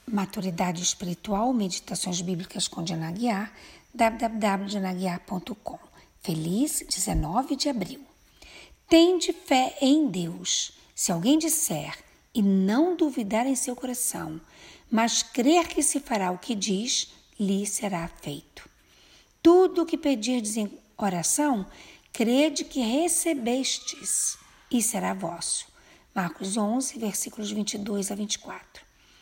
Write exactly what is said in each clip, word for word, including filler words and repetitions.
Maturidade Espiritual, Meditações Bíblicas com Diana Aguiar, w w w ponto diana aguiar ponto com. Feliz dezenove de abril. Tende fé em Deus. Se alguém disser e não duvidar em seu coração, mas crer que se fará o que diz, lhe será feito. Tudo o que pedirdes em oração, crede que recebestes e será vosso. Marcos onze, versículos vinte e dois a vinte e quatro.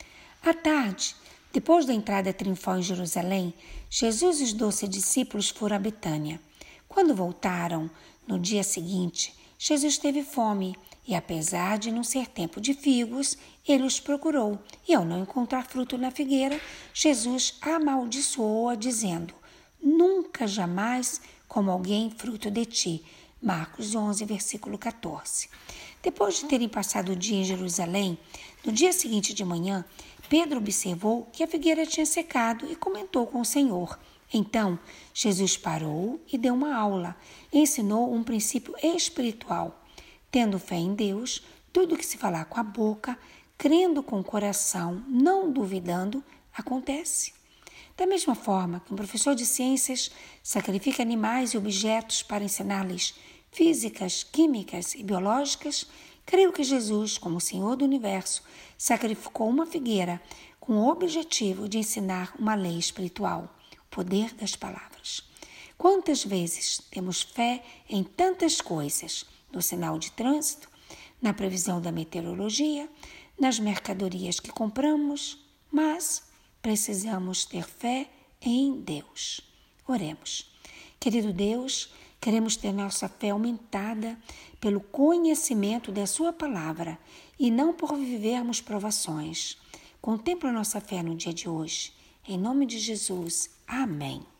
À tarde, depois da entrada triunfal em Jerusalém, Jesus e os doze discípulos foram a Betânia. Quando voltaram, no dia seguinte, Jesus teve fome e, apesar de não ser tempo de figos, ele os procurou. E, ao não encontrar fruto na figueira, Jesus amaldiçoou-a, dizendo: Nunca, jamais como alguém fruto de ti. Marcos onze, versículo quatorze. Depois de terem passado o dia em Jerusalém, no dia seguinte de manhã, Pedro observou que a figueira tinha secado e comentou com o Senhor. Então, Jesus parou e deu uma aula. Ensinou um princípio espiritual. Tendo fé em Deus, tudo que se falar com a boca, crendo com o coração, não duvidando, acontece. Da mesma forma que um professor de ciências sacrifica animais e objetos para ensinar-lhes físicas, químicas e biológicas, creio que Jesus, como Senhor do Universo, sacrificou uma figueira com o objetivo de ensinar uma lei espiritual, o poder das palavras. Quantas vezes temos fé em tantas coisas, no sinal de trânsito, na previsão da meteorologia, nas mercadorias que compramos, mas precisamos ter fé em Deus. Oremos. Querido Deus, queremos ter nossa fé aumentada pelo conhecimento da sua palavra e não por vivermos provações. Contempla nossa fé no dia de hoje. Em nome de Jesus. Amém.